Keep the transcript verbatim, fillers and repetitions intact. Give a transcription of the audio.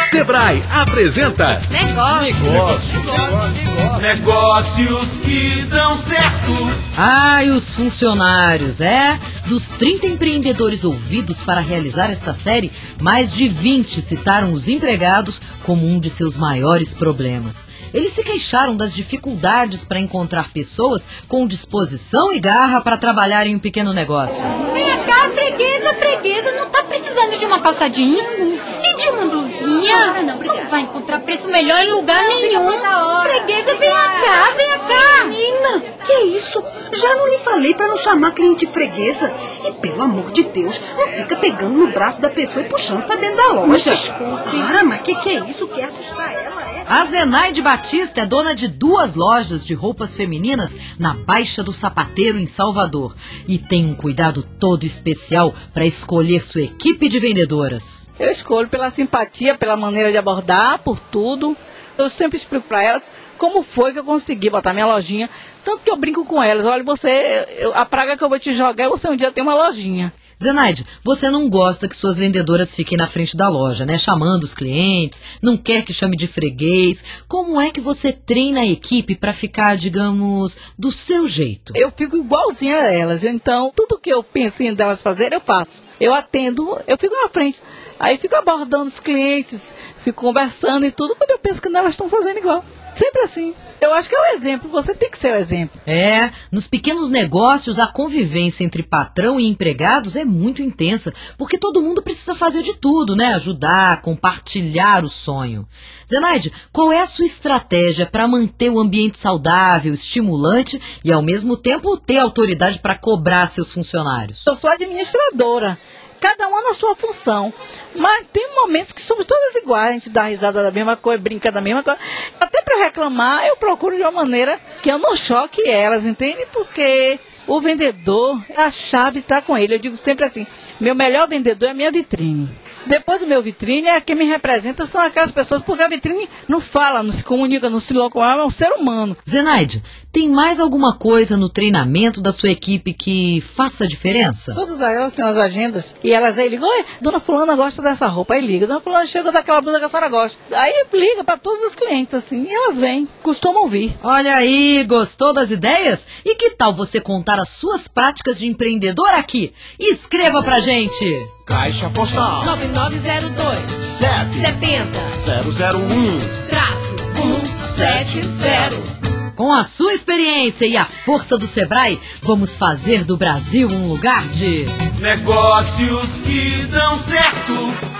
Sebrae apresenta Negócio. Negócio. Negócio. Negócios que dão certo. Ah, e os funcionários, é? Dos trinta empreendedores ouvidos para realizar esta série, mais de vinte citaram os empregados como um de seus maiores problemas. Eles se queixaram das dificuldades para encontrar pessoas com disposição e garra para trabalhar em um pequeno negócio. Vem cá, freguesa, freguesa, não tá precisando de uma calça jeans? E de uma blusinha? Ah, não, obrigada. Não vai encontrar preço melhor em lugar Não, nenhum. fica da hora. Freguesa, vem cá, vem cá. Menina, que isso? Já não lhe falei pra não chamar cliente freguesa? E pelo amor de Deus, não fica pegando no braço da pessoa e puxando pra dentro da loja. Desculpe. Para, mas que que é isso? Quer assustar ela, é? A Zenaide Batista é dona de duas lojas de roupas femininas na Baixa do Sapateiro, em Salvador. E tem um cuidado todo especial para escolher sua equipe de vendedoras. Eu escolho pela simpatia, pela maneira de abordar, por tudo. Eu sempre explico para elas como foi que eu consegui botar minha lojinha. Tanto que eu brinco com elas. Olha, você, eu, a praga que eu vou te jogar é você um dia ter uma lojinha. Zenaide, você não gosta que suas vendedoras fiquem na frente da loja, né? Chamando os clientes, não quer que chame de freguês. Como é que você treina a equipe para ficar, digamos, do seu jeito? Eu fico igualzinha a elas. Então, tudo que eu penso em delas fazer, eu faço. Eu atendo, eu fico na frente. Aí fico abordando os clientes, fico conversando e tudo, quando eu penso que elas estão fazendo igual. Sempre assim. Eu acho que é o exemplo, você tem que ser o exemplo. É, nos pequenos negócios a convivência entre patrão e empregados é muito intensa, porque todo mundo precisa fazer de tudo, né? Ajudar, compartilhar o sonho. Zenaide, qual é a sua estratégia para manter o ambiente saudável, estimulante e ao mesmo tempo ter autoridade para cobrar seus funcionários? Eu sou administradora. Cada uma na sua função. Mas tem momentos que somos todas iguais. A gente dá risada da mesma coisa, brinca da mesma coisa. Até para reclamar, eu procuro de uma maneira que eu não choque elas, entende? Porque o vendedor, a chave está com ele. Eu digo sempre assim, meu melhor vendedor é a minha vitrine. Depois do meu vitrine, é quem me representa são aquelas pessoas, porque a vitrine não fala, não se comunica, não se locomove, é um ser humano. Zenaide, tem mais alguma coisa no treinamento da sua equipe que faça diferença? Todas elas têm as agendas e elas aí ligam, oi, dona fulana gosta dessa roupa, aí liga, dona fulana chega daquela blusa que a senhora gosta. Aí liga para todos os clientes assim, e elas vêm, costumam vir. Olha aí, gostou das ideias? E que tal você contar as suas práticas de empreendedor aqui? Escreva pra gente! Caixa Postal nove nove zero dois sete setenta zero zero um traço cento e setenta. Com a sua experiência e a força do Sebrae, vamos fazer do Brasil um lugar de Negócios que dão certo.